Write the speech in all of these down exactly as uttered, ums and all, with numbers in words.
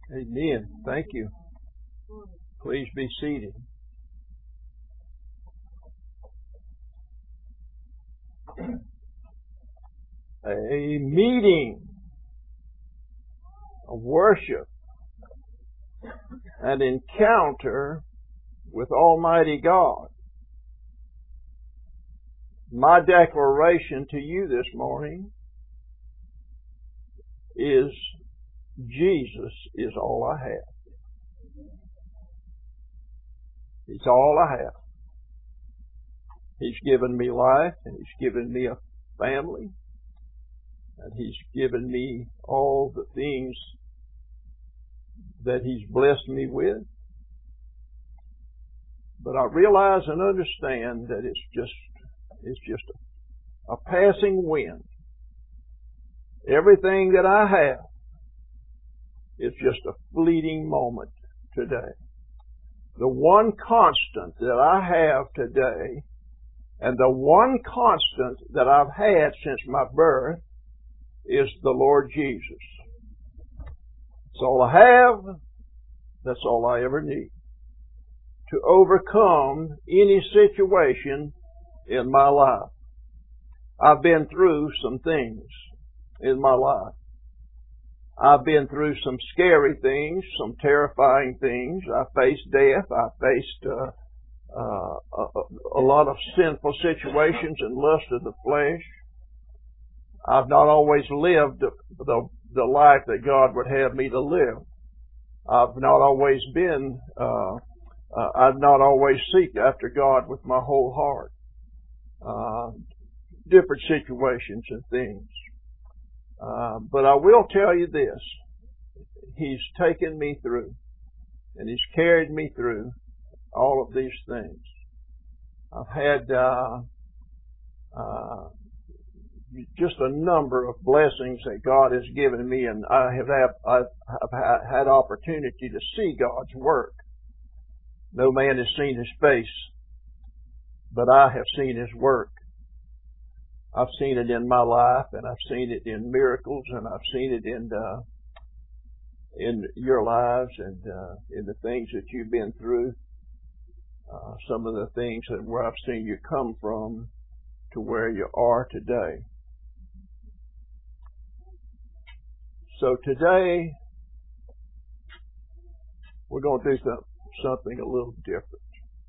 Amen. Thank you. Please be seated. A meeting of worship, an encounter with Almighty God. My declaration to you this morning is Jesus is all I have. He's all I have. He's given me life, and He's given me a family, and He's given me all the things that He's blessed me with. But I realize and understand that it's just it's just a, a passing wind. Everything that I have is just a fleeting moment today. The one constant that I have today, and the one constant that I've had since my birth, is the Lord Jesus. That's all I have. That's all I ever need to overcome any situation in my life. I've been through some things in my life. I've been through some scary things, some terrifying things. I faced death. I faced uh, uh, a, a lot of sinful situations and lust of the flesh. I've not always lived the, the, the life that God would have me to live. I've not always been, uh, uh, I've not always seeked after God with my whole heart. Uh, different situations and things. Uh, but I will tell you this. He's taken me through, and He's carried me through all of these things. I've had uh, uh, just a number of blessings that God has given me, and I have had, I've had opportunity to see God's work. No man has seen His face, but I have seen His work. I've seen it in my life, and I've seen it in miracles, and I've seen it in uh, in your lives, and uh, in the things that you've been through. Uh, some of the things that where I've seen you come from to where you are today. So today we're going to do some, something a little different.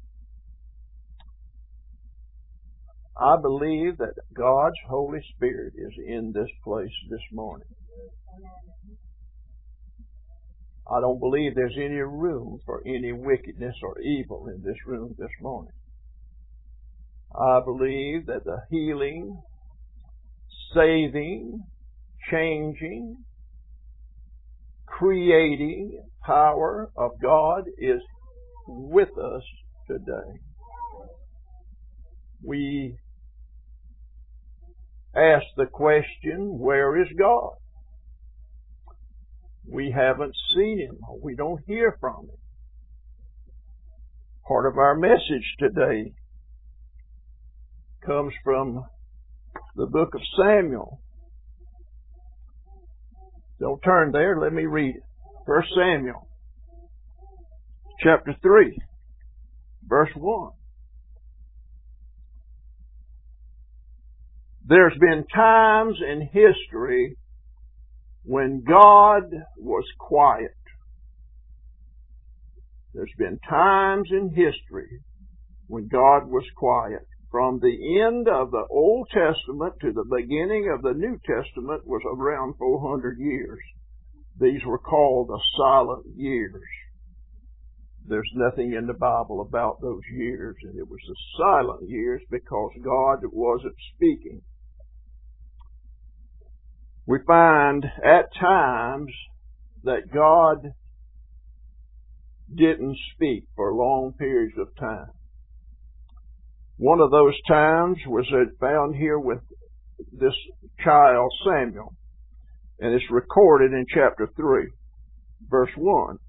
I believe that God's Holy Spirit is in this place this morning. I don't believe there's any room for any wickedness or evil in this room this morning. I believe that the healing, saving, changing, creating power of God is with us today. We ask the question, where is God? We haven't seen Him. We don't hear from Him. Part of our message today comes from the book of Samuel. Don't turn there. Let me read it. First Samuel, chapter three, verse one. There's been times in history when God was quiet. There's been times in history when God was quiet. From the end of the Old Testament to the beginning of the New Testament was around four hundred years. These were called the silent years. There's nothing in the Bible about those years, and it was the silent years because God wasn't speaking. We find at times that God didn't speak for long periods of time. One of those times was found here with this child Samuel, and it's recorded in chapter three, verse one.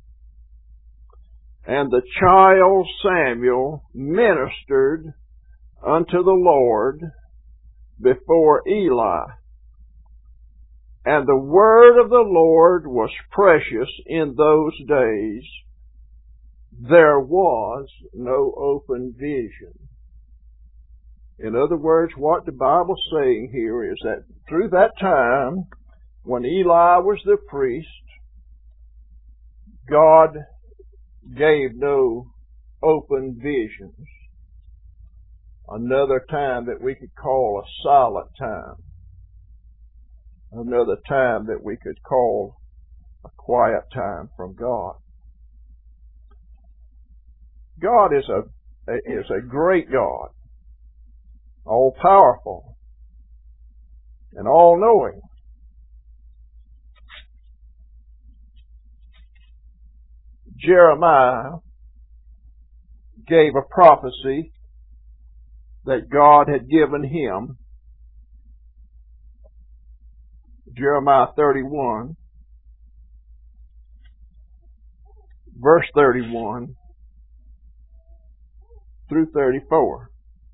And the child Samuel ministered unto the Lord before Eli. And the word of the Lord was precious in those days. There was no open vision. In other words, what the Bible's saying here is that through that time, when Eli was the priest, God gave no open visions. Another time that we could call a silent time. Another time that we could call a quiet time from God. God is a is a great God, all powerful and all knowing. Jeremiah gave a prophecy that God had given him. Jeremiah thirty-one, verse thirty-one through thirty-four.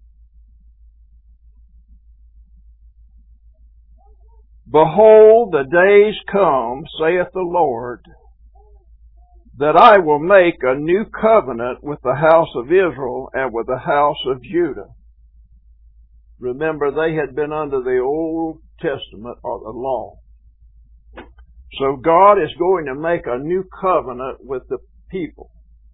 Behold, the days come, saith the Lord, that I will make a new covenant with the house of Israel and with the house of Judah. Remember, they had been under the Old Testament or the law. So God is going to make a new covenant with the people.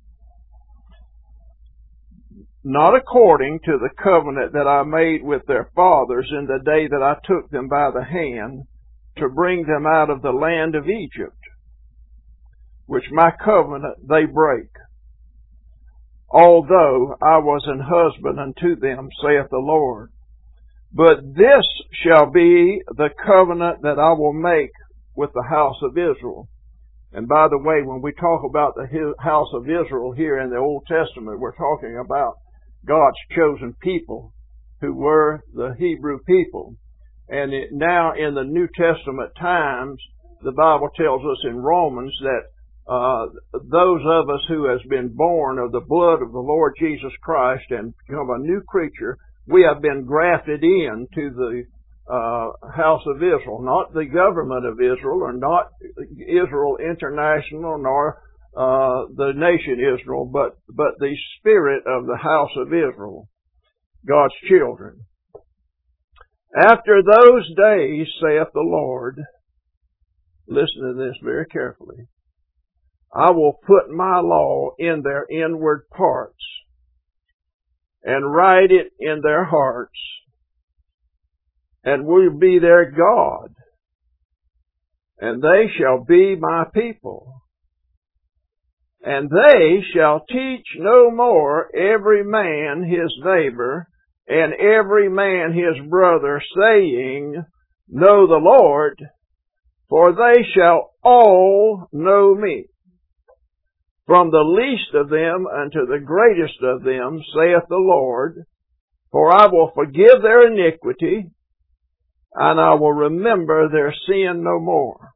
Not according to the covenant that I made with their fathers in the day that I took them by the hand to bring them out of the land of Egypt, which my covenant they break, although I was an husband unto them, saith the Lord. But this shall be the covenant that I will make with the house of Israel. And by the way, when we talk about the house of Israel here in the Old Testament, we're talking about God's chosen people who were the Hebrew people. And it, now in the New Testament times, the Bible tells us in Romans that uh, those of us who has been born of the blood of the Lord Jesus Christ and become a new creature, we have been grafted into the uh, house of Israel, not the government of Israel, or not Israel International, nor uh, the nation Israel, but but the spirit of the house of Israel, God's children. After those days, saith the Lord, listen to this very carefully, I will put my law in their inward parts, and write it in their hearts, and will be their God, and they shall be my people. And they shall teach no more every man his neighbor, and every man his brother, saying, Know the Lord, for they shall all know me. From the least of them unto the greatest of them, saith the Lord, for I will forgive their iniquity, and I will remember their sin no more.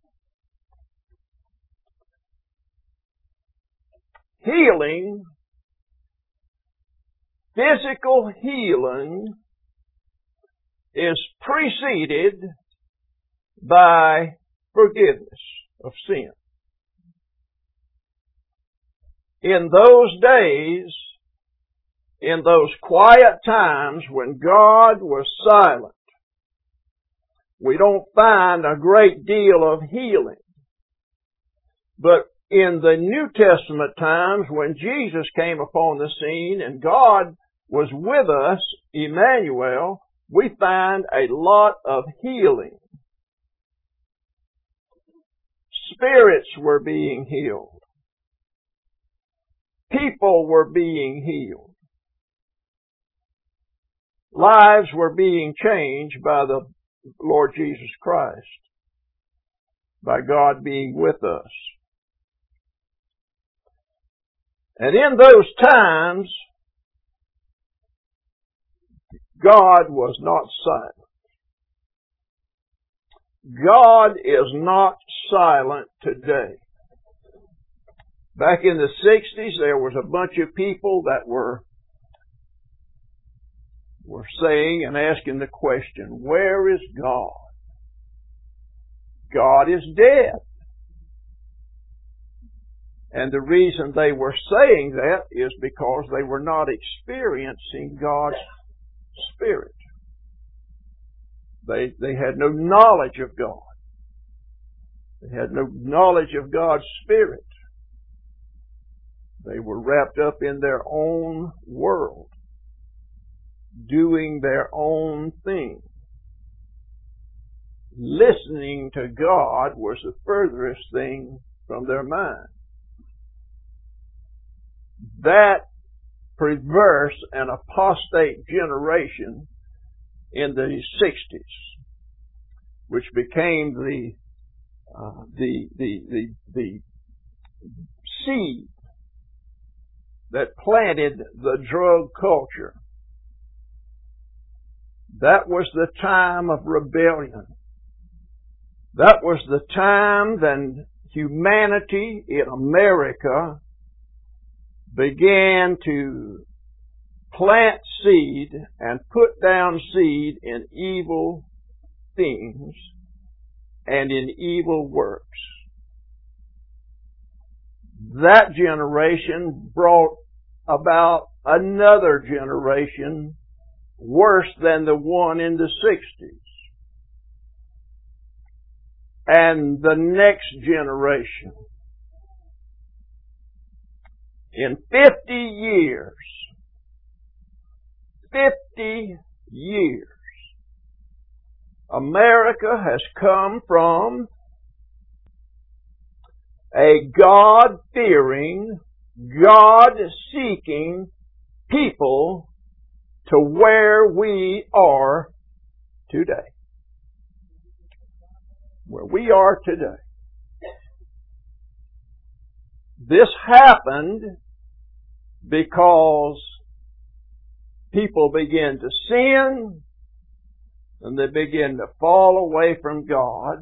Healing, physical healing, is preceded by forgiveness of sin. In those days, in those quiet times when God was silent, we don't find a great deal of healing. But in the New Testament times, when Jesus came upon the scene and God was with us, Emmanuel, we find a lot of healing. Spirits were being healed. People were being healed. Lives were being changed by the Lord Jesus Christ, by God being with us. And in those times, God was not silent. God is not silent today. Back in the sixties, there was a bunch of people that were, were saying and asking the question, where is God? God is dead. And the reason they were saying that is because they were not experiencing God's Spirit. They, they had no knowledge of God. They had no knowledge of God's Spirit. They were wrapped up in their own world, doing their own thing. Listening to God was the furthest thing from their mind. That perverse and apostate generation in the sixties, which became the uh, the, the the the seed that planted the drug culture. That was the time of rebellion. That was the time then humanity in America began to plant seed and put down seed in evil things and in evil works. That generation brought about another generation worse than the one in the sixties. And the next generation. In fifty years, fifty years, America has come from a God-fearing, God-seeking people to where we are today. Where we are today. This happened because people began to sin and they began to fall away from God,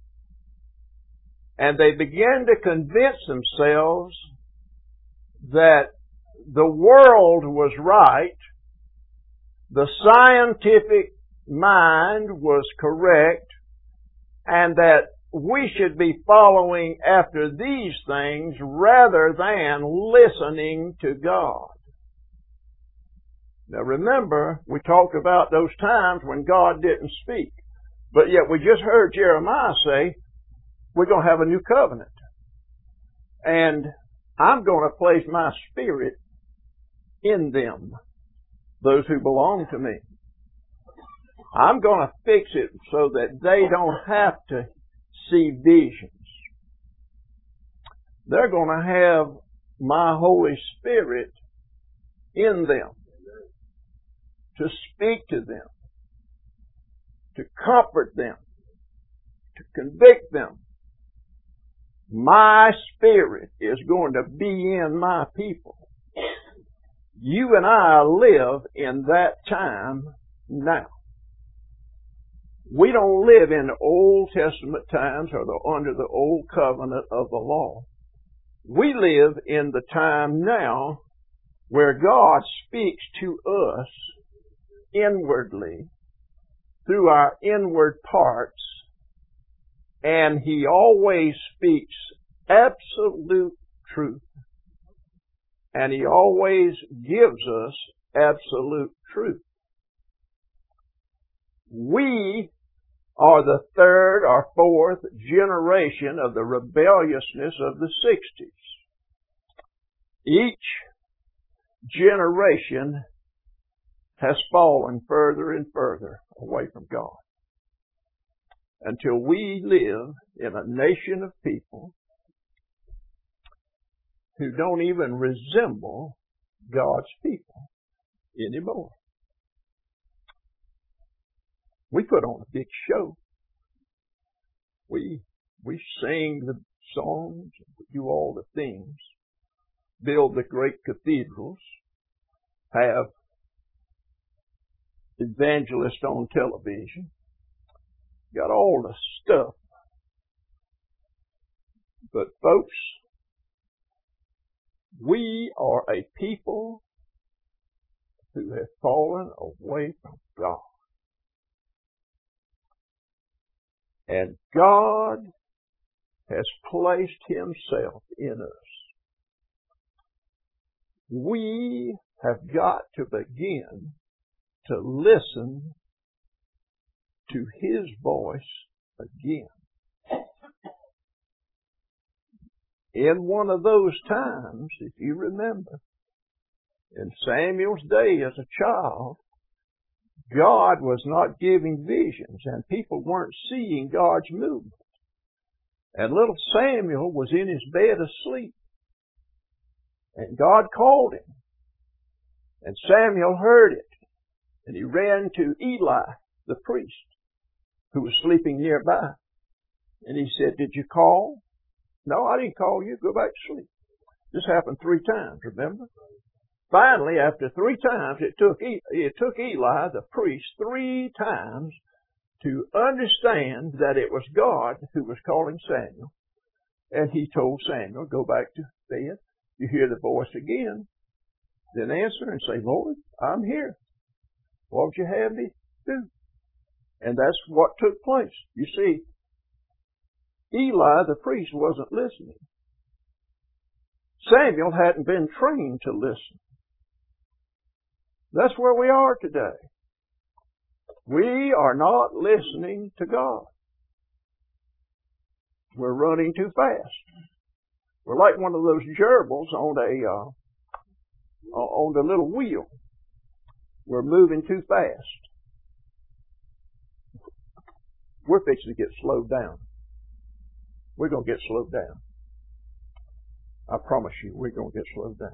and they began to convince themselves that the world was right, the scientific mind was correct, and that we should be following after these things rather than listening to God. Now remember, we talked about those times when God didn't speak. But yet we just heard Jeremiah say, we're going to have a new covenant. And I'm going to place my Spirit in them, those who belong to me. I'm going to fix it so that they don't have to see visions. They're going to have my Holy Spirit in them to speak to them, to comfort them, to convict them. My Spirit is going to be in my people. You and I live in that time now. We don't live in the Old Testament times or the, under the old covenant of the law. We live in the time now where God speaks to us inwardly through our inward parts, and He always speaks absolute truth. And He always gives us absolute truth. We are the third or fourth generation of the rebelliousness of the sixties. Each generation has fallen further and further away from God, until we live in a nation of people who don't even resemble God's people anymore. We put on a big show. We we sing the songs, do all the things, build the great cathedrals, have evangelists on television, got all the stuff. But folks, we are a people who have fallen away from God. And God has placed Himself in us. We have got to begin to listen to His voice again. In one of those times, if you remember, in Samuel's day as a child, God was not giving visions and people weren't seeing God's movement. And little Samuel was in his bed asleep. And God called him. And Samuel heard it. And he ran to Eli, the priest, who was sleeping nearby. And he said, "Did you call?" "No, I didn't call you. Go back to sleep." This happened three times, remember? Finally, after three times, it took, it took Eli, the priest, three times to understand that it was God who was calling Samuel. And he told Samuel, "Go back to bed. You hear the voice again, then answer and say, 'Lord, I'm here. What would you have me do?'" And that's what took place. You see, Eli, the priest, wasn't listening. Samuel hadn't been trained to listen. That's where we are today. We are not listening to God. We're running too fast. We're like one of those gerbils on a uh, on the little wheel. We're moving too fast. We're fixing to get slowed down. We're going to get slowed down. I promise you, we're going to get slowed down.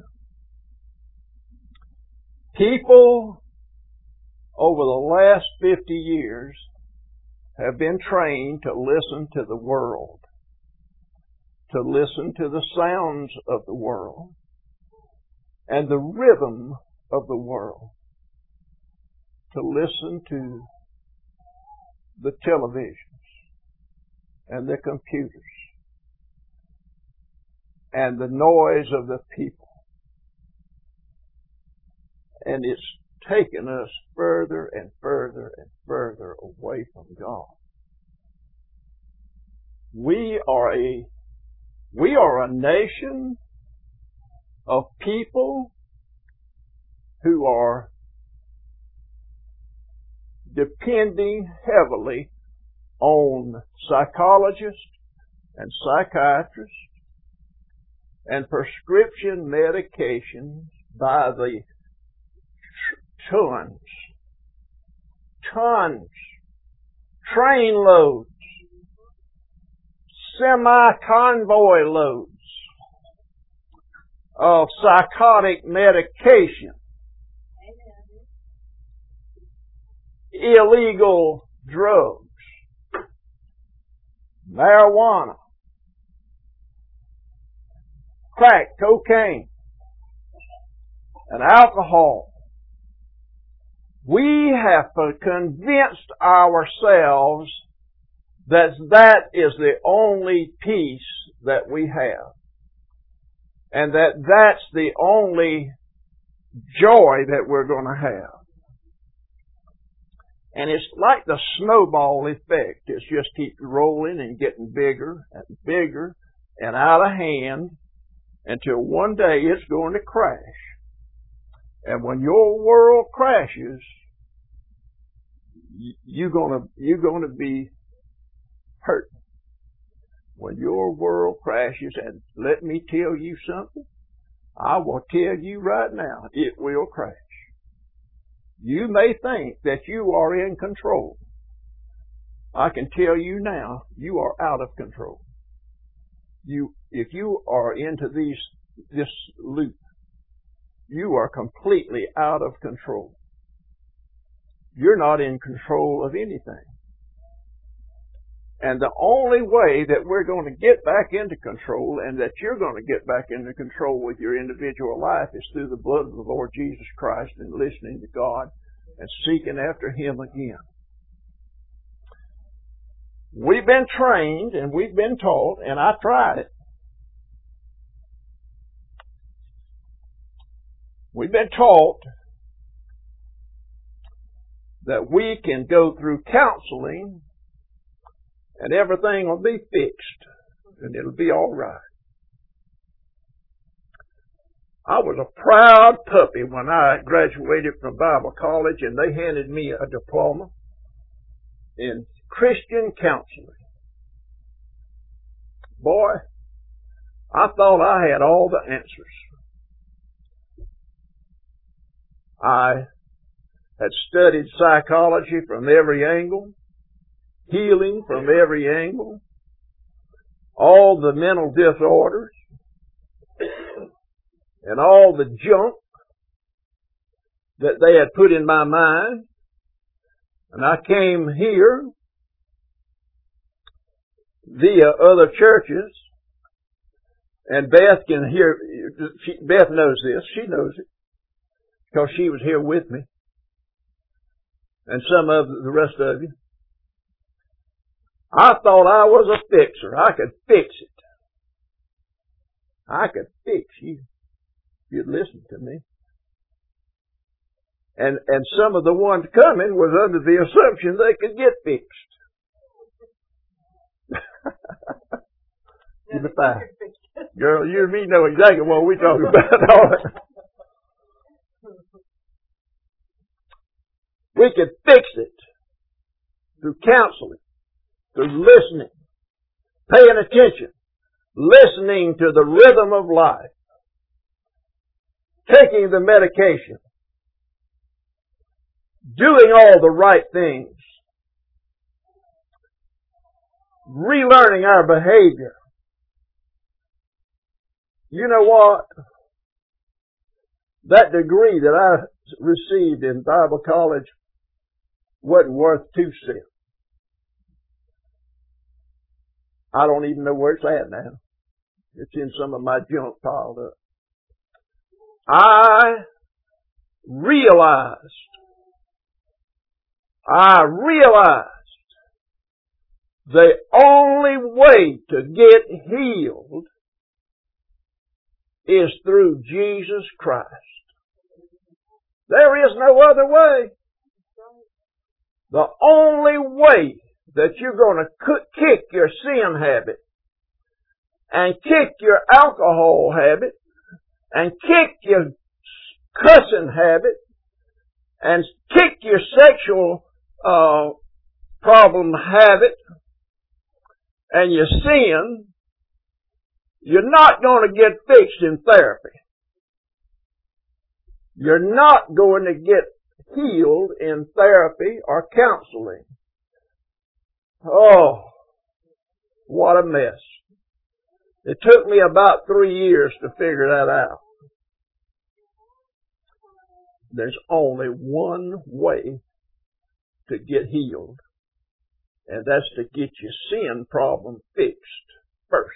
People over the last fifty years have been trained to listen to the world, to listen to the sounds of the world and the rhythm of the world, to listen to the televisions and the computers and the noise of the people. And it's taken us further and further and further away from God. We are a we are a nation of people who are depending heavily on psychologists and psychiatrists and prescription medications by the tons, tons, train loads, semi-convoy loads of psychotic medication, illegal drugs, marijuana, crack, cocaine, and alcohol. We have convinced ourselves that that is the only peace that we have, and that that's the only joy that we're going to have. And it's like the snowball effect. It just keeps rolling and getting bigger and bigger and out of hand until one day it's going to crash. And when your world crashes, you're gonna you're gonna be hurt. When your world crashes, and let me tell you something, I will tell you right now, it will crash. You may think that you are in control. I can tell you now, you are out of control. You, if you are into these this loop, you are completely out of control. You're not in control of anything. And the only way that we're going to get back into control, and that you're going to get back into control with your individual life, is through the blood of the Lord Jesus Christ and listening to God and seeking after Him again. We've been trained and we've been taught, and I tried it. We've been taught that we can go through counseling and everything will be fixed, and it'll be all right. I was a proud puppy when I graduated from Bible college, and they handed me a diploma in Christian counseling. Boy, I thought I had all the answers. I had studied psychology from every angle, healing from every angle, all the mental disorders, and all the junk that they had put in my mind. And I came here via other churches, and Beth can hear, she, Beth knows this, she knows it, because she was here with me, and some of the rest of you. I thought I was a fixer. I could fix it. I could fix you. You'd listen to me. And and some of the ones coming was under the assumption they could get fixed. Give me five. Girl, you and me know exactly what we're talking about. We could fix it through counseling, through listening, paying attention, listening to the rhythm of life, taking the medication, doing all the right things, relearning our behavior. You know what? That degree that I received in Bible college wasn't worth two cents. I don't even know where it's at now. It's in some of my junk piled up. I realized, I realized the only way to get healed is through Jesus Christ. There is no other way. The only way that you're going to kick your sin habit and kick your alcohol habit and kick your cussing habit and kick your sexual uh, problem habit and your sin, you're not going to get fixed in therapy. You're not going to get healed in therapy or counseling. Oh, what a mess. It took me about three years to figure that out. There's only one way to get healed, and that's to get your sin problem fixed first.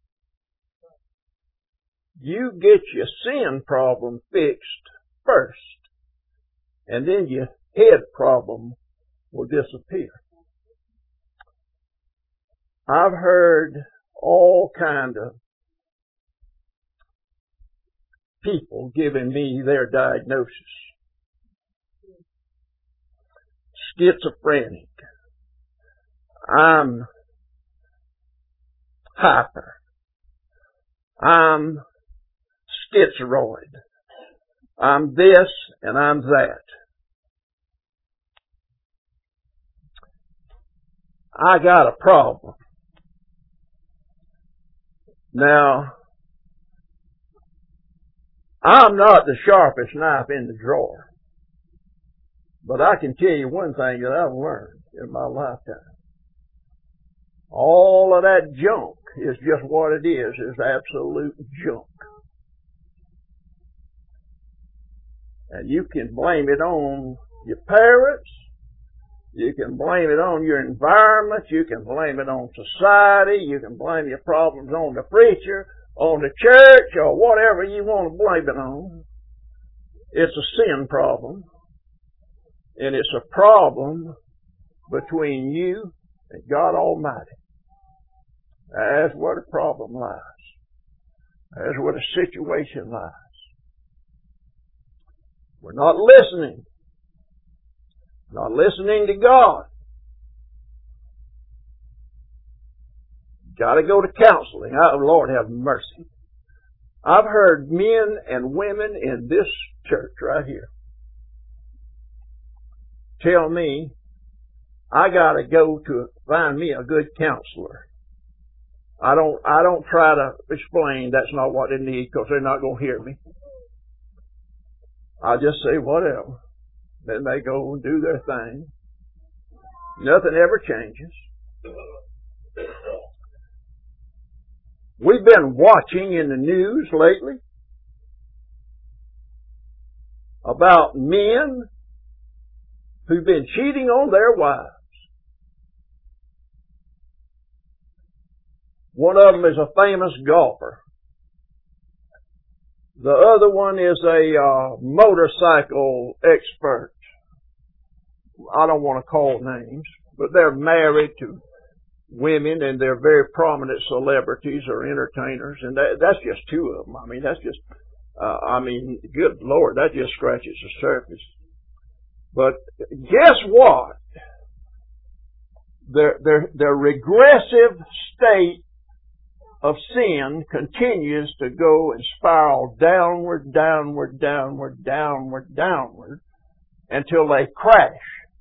You get your sin problem fixed first, and then your head problem will disappear. I've heard all kind of people giving me their diagnosis. Schizophrenic. I'm hyper. I'm schizoid. I'm this and I'm that. I got a problem. Now, I'm not the sharpest knife in the drawer, but I can tell you one thing that I've learned in my lifetime. All of that junk is just what it is, is absolute junk. And you can blame it on your parents, you can blame it on your environment, you can blame it on society, you can blame your problems on the preacher, on the church, or whatever you want to blame it on. It's a sin problem, and it's a problem between you and God Almighty. That's where the problem lies. That's where the situation lies. We're not listening. Not listening to God. got to go to counseling. Oh, Lord have mercy. I've heard men and women in this church right here tell me I got to go to find me a good counselor. I don't, I don't try to explain that's not what they need because they're not going to hear me. I just say whatever. Then they go and do their thing. Nothing ever changes. We've been watching in the news lately about men who've been cheating on their wives. One of them is a famous golfer. The other one is a uh, motorcycle expert. I don't want to call names, but they're married to women and they're very prominent celebrities or entertainers, and that, that's just two of them. I mean, that's just, uh, I mean, good Lord, that just scratches the surface. But guess what? Their, their, their regressive state of sin continues to go and spiral downward, downward, downward, downward, downward, until they crash.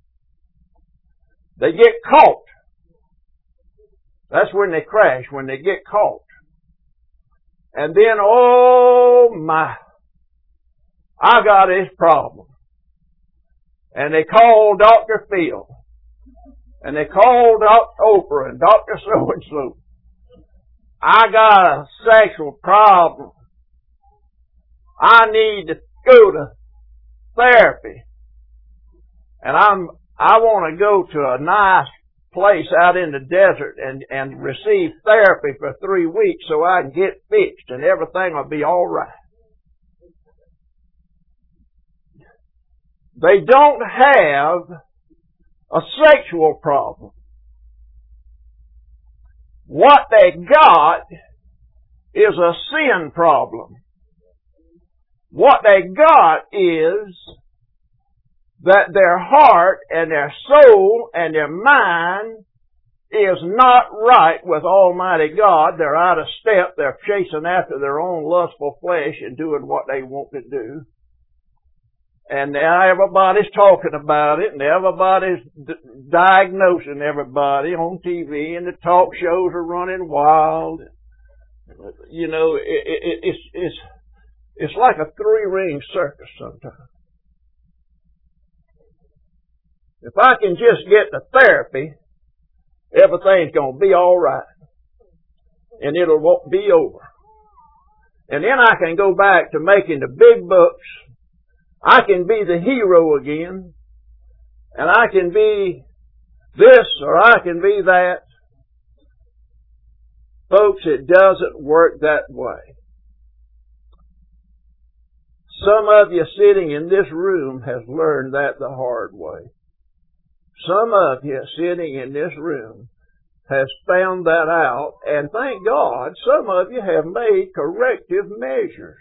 They get caught. That's when they crash, when they get caught. And then, oh my, I got this problem. And they call Doctor Phil. And they call Doctor Oprah and Doctor So-and-so. I got a sexual problem. I need to go to therapy. And I'm, I want to go to a nice place out in the desert and, and receive therapy for three weeks so I can get fixed and everything will be all right. They don't have a sexual problem. What they got is a sin problem. What they got is that their heart and their soul and their mind is not right with Almighty God. They're out of step. They're chasing after their own lustful flesh and doing what they want to do. And now everybody's talking about it, and everybody's d- diagnosing everybody on T V, and the talk shows are running wild. You know, it, it, it's it's it's like a three-ring circus sometimes. If I can just get to therapy, everything's going to be all right, and it'll won't be over. And then I can go back to making the big bucks. I can be the hero again, and I can be this or I can be that. Folks, it doesn't work that way. Some of you sitting in this room has learned that the hard way. Some of you sitting in this room has found that out, and thank God, some of you have made corrective measures.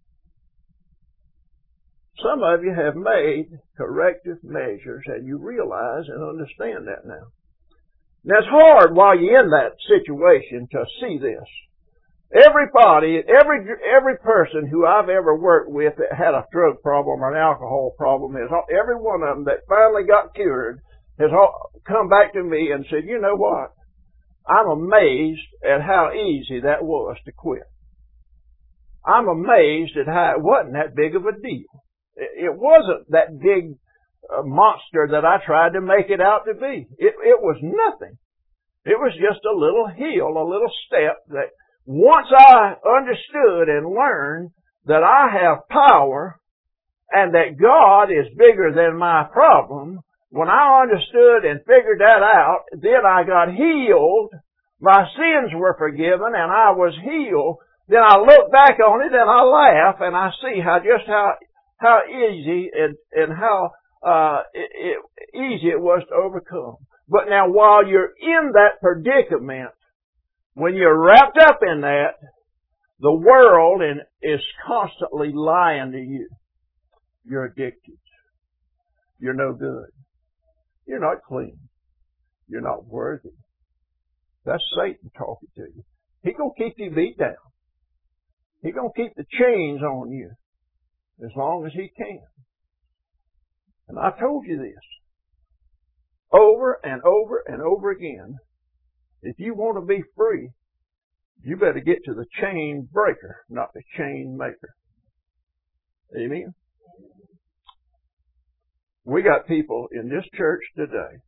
Some of you have made corrective measures, and you realize and understand that now. Now, it's hard while you're in that situation to see this. Everybody, every every person who I've ever worked with that had a drug problem or an alcohol problem, is every one of them that finally got cured has come back to me and said, you know what? I'm amazed at how easy that was to quit. I'm amazed at how it wasn't that big of a deal. It wasn't that big uh, monster that I tried to make it out to be. It, it was nothing. It was just a little hill, a little step that once I understood and learned that I have power and that God is bigger than my problem, when I understood and figured that out, then I got healed. My sins were forgiven and I was healed. Then I look back on it and I laugh and I see how just how How easy and, and how uh, it, it, easy it was to overcome. But now while you're in that predicament, when you're wrapped up in that, the world in, is constantly lying to you. You're addicted. You're no good. You're not clean. You're not worthy. That's Satan talking to you. He's going to keep you beat down. He's going to keep the chains on you as long as he can. And I told you this over and over and over again. If you want to be free, you better get to the chain breaker, not the chain maker. Amen? We got people in this church today,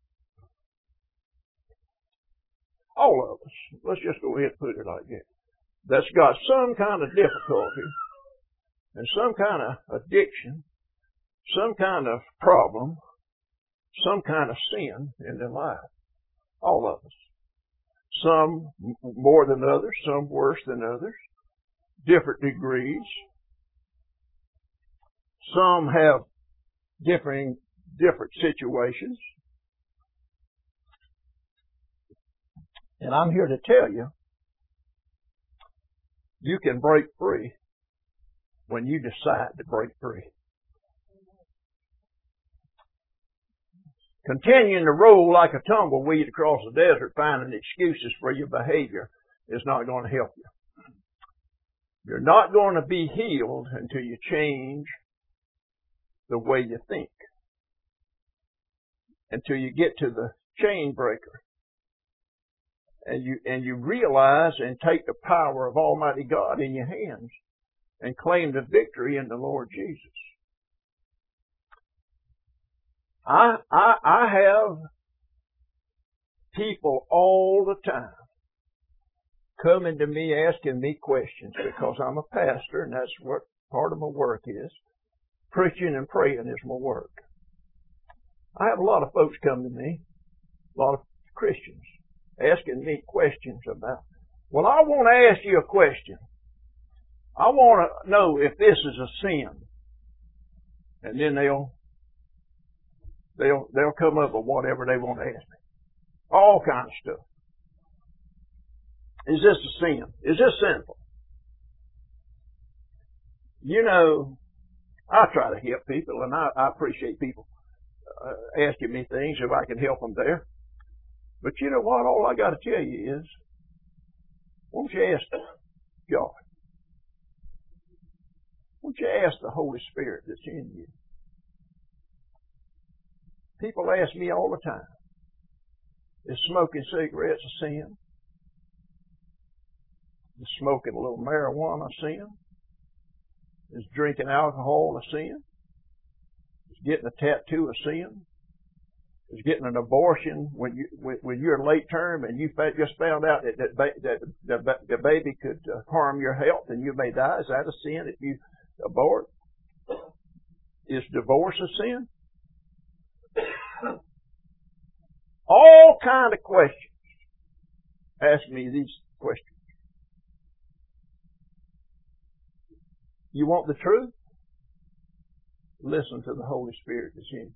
all of us, let's just go ahead and put it like that, that's got some kind of difficulty and some kind of addiction, some kind of problem, some kind of sin in their life. All of us. Some more than others, some worse than others, different degrees. Some have differing, different situations. And I'm here to tell you, you can break free when you decide to break free. Continuing to roll like a tumbleweed across the desert, finding excuses for your behavior, is not going to help you. You're not going to be healed until you change the way you think. Until you get to the chain breaker. And you, and you realize and take the power of Almighty God in your hands and claim the victory in the Lord Jesus. I, I, I have people all the time coming to me asking me questions because I'm a pastor and that's what part of my work is. Preaching and praying is my work. I have a lot of folks come to me, a lot of Christians, asking me questions about, well, I want to ask you a question. I want to know if this is a sin. And then they'll They'll, they'll come up with whatever they want to ask me. All kinds of stuff. Is this a sin? Is this sinful? You know, I try to help people, and I, I appreciate people uh, asking me things if I can help them there. But you know what? All I got to tell you is, won't you ask God? Won't you ask the Holy Spirit that's in you? People ask me all the time, is smoking cigarettes a sin? Is smoking a little marijuana a sin? Is drinking alcohol a sin? Is getting a tattoo a sin? Is getting an abortion when you when you're late term and you just found out that that, that, that the baby could harm your health and you may die? Is that a sin if you abort? Is divorce a sin? All kind of questions. Ask me these questions. You want the truth? Listen to the Holy Spirit that's in you.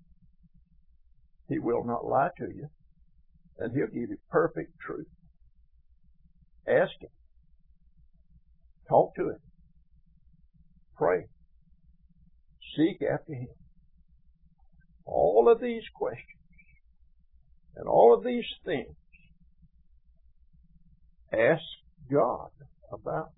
He will not lie to you, and He'll give you perfect truth. Ask Him. Talk to Him. Pray. Seek after Him. All of these questions and all of these things, ask God about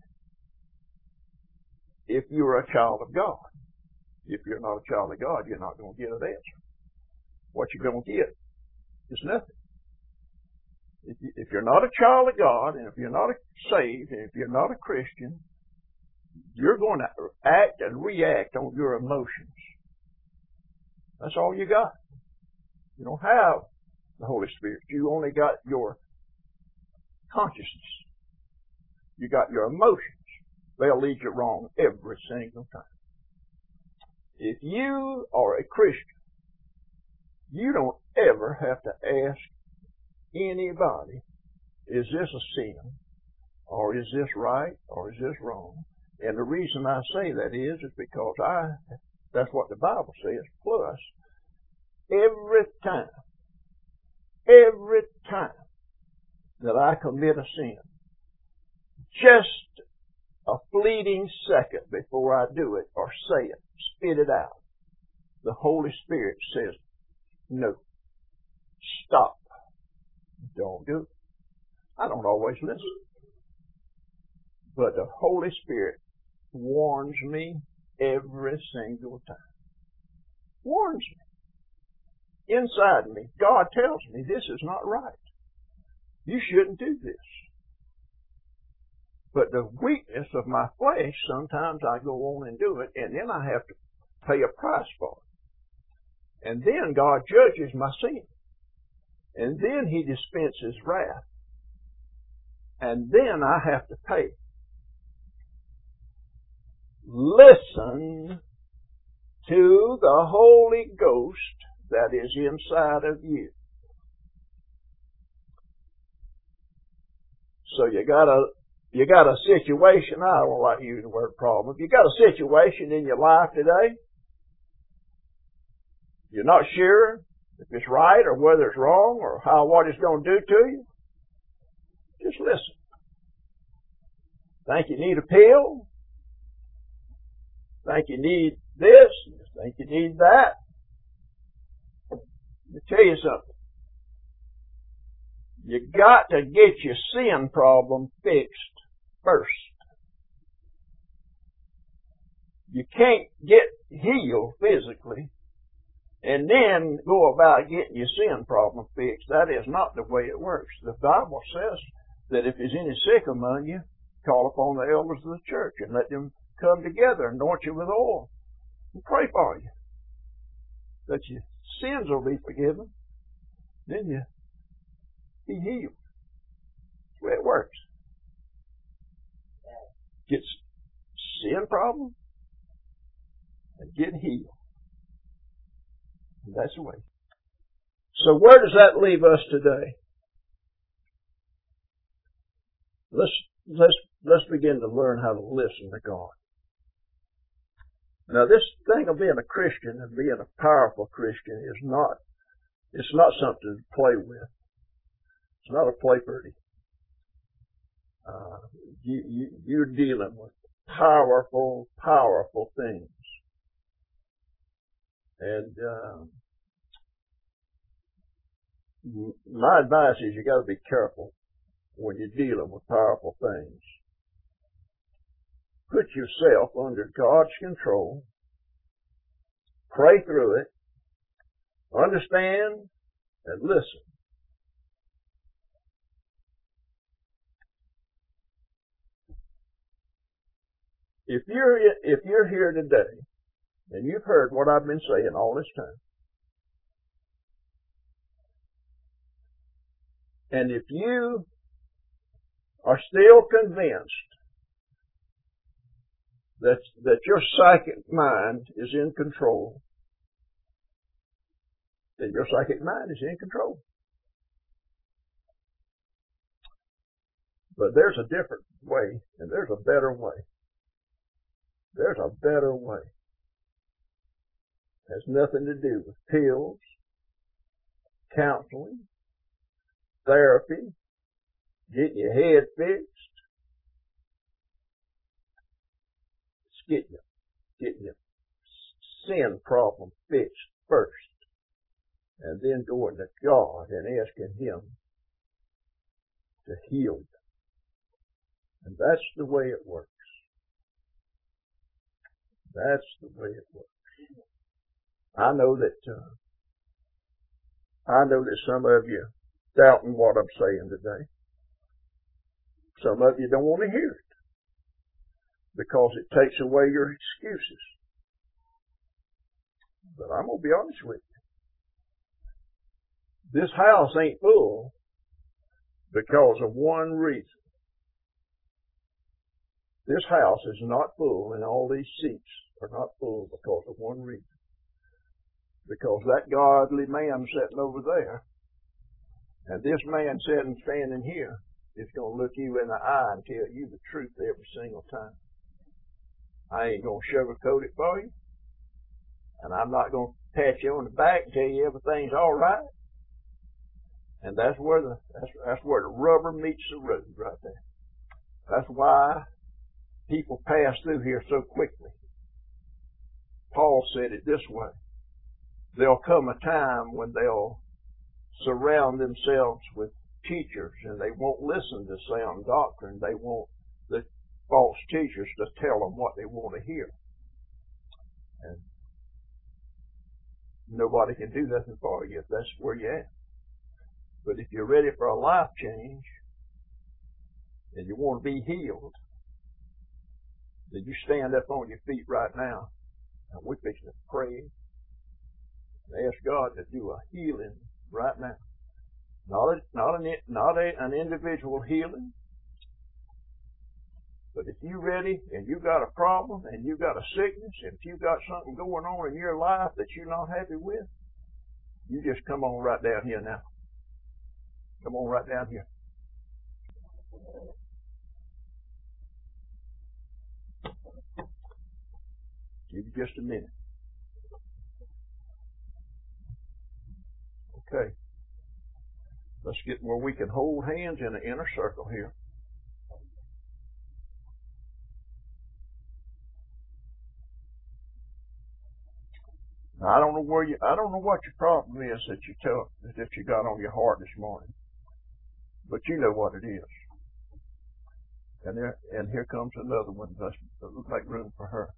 if you're a child of God. If you're not a child of God, you're not going to get an answer. What you're going to get is nothing. If, you, if you're not a child of God, and if you're not saved, and if you're not a Christian, you're going to act and react on your emotions. That's all you got. You don't have the Holy Spirit. You only got your consciousness. You got your emotions. They'll lead you wrong every single time. If you are a Christian, you don't ever have to ask anybody, is this a sin? Or is this right? Or is this wrong? And the reason I say that is, is because I, that's what the Bible says. Plus, every time, every time that I commit a sin, just a fleeting second before I do it or say it, spit it out, the Holy Spirit says, no, stop, don't do it. I don't always listen. But the Holy Spirit warns me every single time. Warns me. Inside me, God tells me this is not right. You shouldn't do this. But the weakness of my flesh, sometimes I go on and do it, and then I have to pay a price for it. And then God judges my sin. And then He dispenses wrath. And then I have to pay. Listen to the Holy Ghost that is inside of you. So you got a you got a situation. I don't like to use the word problem. You got a situation in your life today. You're not sure if it's right or whether it's wrong or how what it's going to do to you. Just listen. Think you need a pill? Think you need this? Think you need that? Let me tell you something. You got to get your sin problem fixed first. You can't get healed physically and then go about getting your sin problem fixed. That is not the way it works. The Bible says that if there's any sick among you, call upon the elders of the church and let them come together and anoint you with oil and pray for you that your sins will be forgiven. Then you be healed. That's the way it works. Get sin problem and get healed. And that's the way. So where does that leave us today? Let's let's let's begin to learn how to listen to God. Now, this thing of being a Christian and being a powerful Christian is not, it's not something to play with. It's not a play party. Uh, you, you, you're dealing with powerful, powerful things. And, uh, my advice is you got to be careful when you're dealing with powerful things. Put yourself under God's control. Pray through it. Understand and listen. If you're, if you're here today and you've heard what I've been saying all this time, and if you are still convinced that that your psychic mind is in control, then your psychic mind is in control. But there's a different way, and there's a better way. There's a better way. It has nothing to do with pills, counseling, therapy, getting your head fixed. It's getting your, getting your sin problem fixed first. And then going to God and asking Him to heal you. And that's the way it works. That's the way it works. I know that, uh, I know that some of you doubting what I'm saying today. Some of you don't want to hear it because it takes away your excuses. But I'm going to be honest with you. This house ain't full because of one reason. This house is not full, and all these seats are not full because of one reason. Because that godly man sitting over there, and this man sitting standing here, is going to look you in the eye and tell you the truth every single time. I ain't going to sugarcoat it for you, and I'm not going to pat you on the back and tell you everything's all right. And that's where the that's, that's where the rubber meets the road right there. That's why people pass through here so quickly. Paul said it this way. There'll come a time when they'll surround themselves with teachers, and they won't listen to sound doctrine. They want the false teachers to tell them what they want to hear. And nobody can do nothing for you if that's where you're at. But if you're ready for a life change, and you want to be healed, then you stand up on your feet right now, and we're fixing to pray and ask God to do a healing right now. Not a, not an, not a, an individual healing, but if you're ready and you got a problem and you got a sickness, and if you got something going on in your life that you're not happy with, you just come on right down here now. Come on right down here. Give you just a minute. Okay. Let's get where we can hold hands in an inner circle here. Now, I don't know where you, I don't know what your problem is that you tell, that you got on your heart this morning, but you know what it is. And there, and here comes another one. Let's make room for her.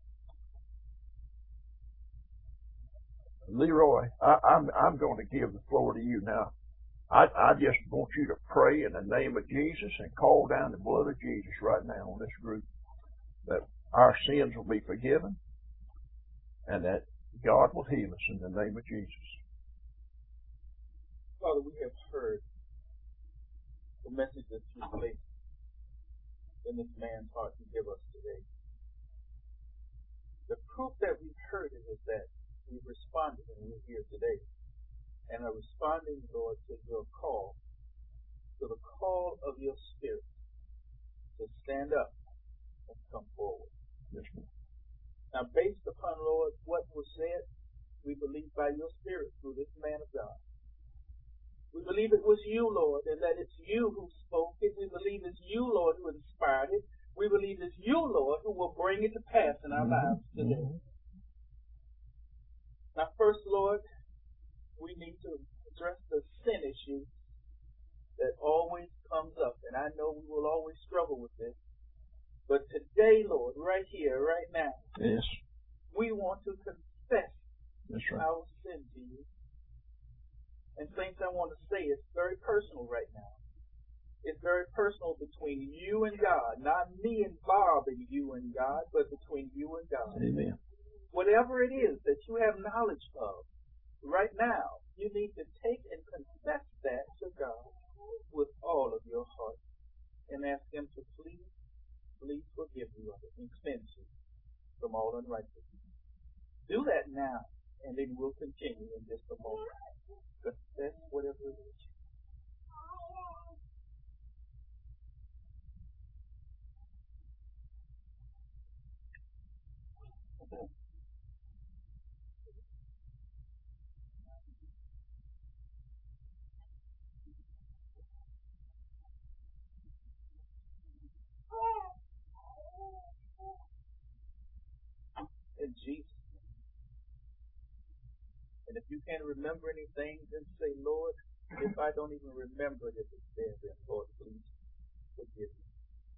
Leroy, I, I'm I'm going to give the floor to you now. I, I just want you to pray in the name of Jesus and call down the blood of Jesus right now on this group, that our sins will be forgiven and that God will heal us in the name of Jesus. Father, we have heard the message that you placed in this man's heart to give us today. The proof that we've heard it is that we've responded and we're here today. And are responding, Lord, to your call, to the call of your Spirit to stand up and come forward. Yes, ma'am. Now, based upon, Lord, what was said, we believe by your Spirit through this man of God. We believe it was you, Lord, and that it's you who spoke it. We believe it's you, Lord, who inspired it. We believe it's you, Lord, who will bring it to pass in our mm-hmm. lives today. Mm-hmm. Now, first, Lord, we need to address the sin issue that always comes up. And I know we will always struggle with this. But today, Lord, right here, right now, yes, we want to confess That's right. our sin to you. And saints, I want to say it's very personal right now. It's very personal between you and God. Not me involving you and God, but between you and God. Amen. Whatever it is that you have knowledge of, right now, you need to take and confess that to God with all of your heart and ask Him to please, please forgive you of it and cleanse you from all unrighteousness. Do that now, and then we'll continue in just a moment. Confess whatever it is. In Jesus' name. And if you can't remember anything, then say, Lord, if I don't even remember it, if it's there, then Lord, please forgive me.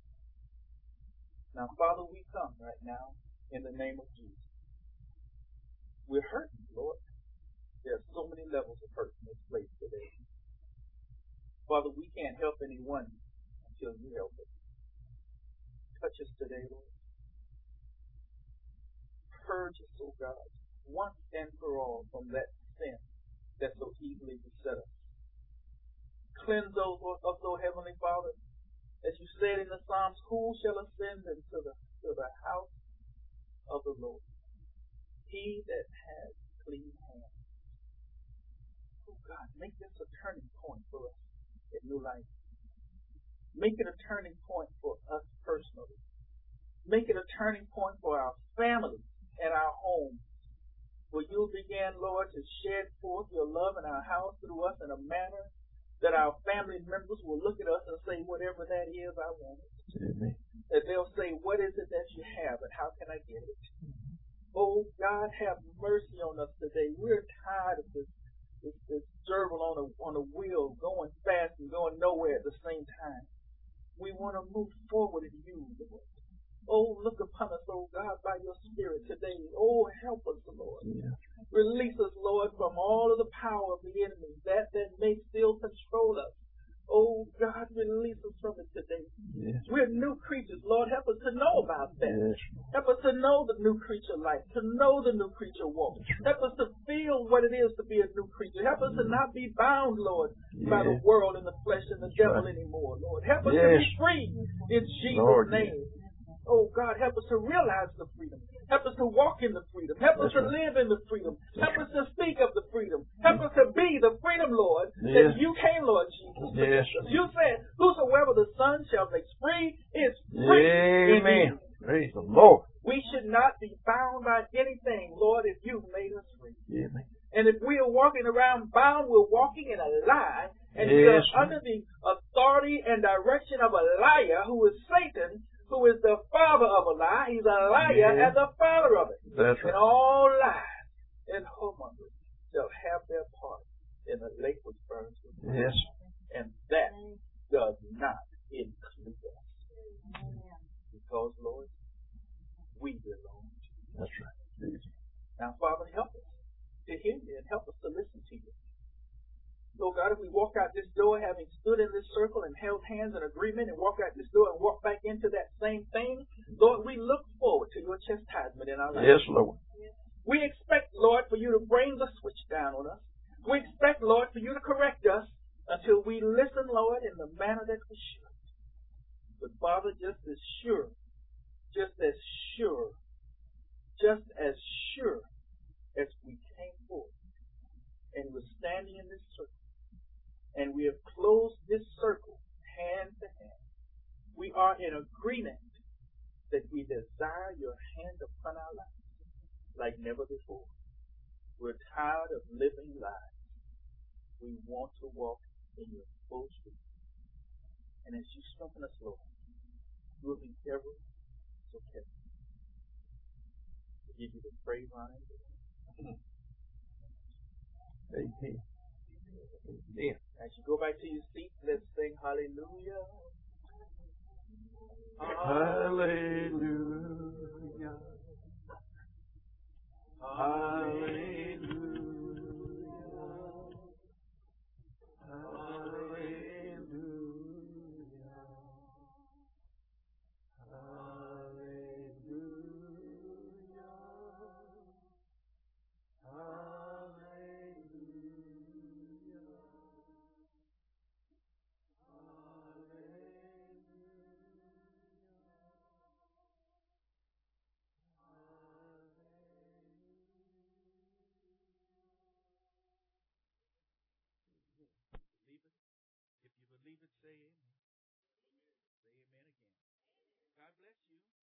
Now, Father, we come right now in the name of Jesus. We're hurting, Lord. There are so many levels of hurt in this place today. Father, we can't help anyone until you help us. Touch us today, Lord. Purge us, oh God, once and for all from that sin that so easily beset us. Cleanse those of us, oh Heavenly Father, as you said in the Psalms, who shall ascend into the, to the house of the Lord? He that has clean hands. Oh God, make this a turning point for us in New Life. Make it a turning point for us personally. Make it a turning point for our families and our homes, where you began, Lord, to shed forth your love in our house through us in a manner that our family members will look at us and say, whatever that is, I want it. Amen. That they'll say, what is it that you have and how can I get it? Mm-hmm. Oh, God, have mercy on us today. We're tired of this, this, this gerbil on a, on a wheel going fast and going upon us, oh God, by your Spirit today. Oh, help us, Lord. Yeah. Release us, Lord, from all of the power of the enemy, that that may still control us. Oh, God, release us from it today. Yes. We're new creatures, Lord. Help us to know about that. Yes. Help us to know the new creature life, to know the new creature walk. Help us to feel what it is to be a new creature. Help us to not be bound, Lord, yes. by the world and the flesh and the That's devil right. anymore, Lord. Help us yes. to be free in Jesus' Lord, name. Yes. Oh, God, help us to realize the freedom. Help us to walk in the freedom. Help That's us to right. live in the freedom. That's help right. us to speak of the freedom. Help yes. us to be the freedom, Lord, yes. that you came, Lord Jesus. Yes. You said, whosoever the Son shall make free is free. Amen. Praise the Lord. We should not be bound by anything, Lord, if you've made us free. Amen. And if we are walking around bound, we're walking in a lie. And yes. we are under the authority and direction of a liar who is Satan, who is the father of a lie. He's a liar yeah. and the father of it. That's right. And all lies and whoremongers shall have their part in the lake which burns with fire. Yes. And that does not include us. Because, Lord, we belong to you. That's right. Now, Father, help us to hear you and help us to listen to you. Lord God, if we walk out this door having stood in this circle and held hands in agreement and walk out this door and walk back into that same thing, Lord, we look forward to your chastisement in our lives. Yes, Lord. We expect, Lord, for you to bring the switch down on us. We expect, Lord, for you to correct us until we listen, Lord, in the manner that we should. But, Father, just as sure, just as sure, just as sure as we came forth and we're standing in this circle, and we have closed this circle hand to hand, we are in agreement that we desire your hand upon our lives like never before. We're tired of living lives. We want to walk in your full truth. And as you strengthen us, Lord, we'll be ever so careful to give you the praise, honor, and glory. Amen. Amen. As you go back to your seat, let's sing hallelujah. Hallelujah. Hallelujah. Believe it, say amen. Say amen again. God bless you.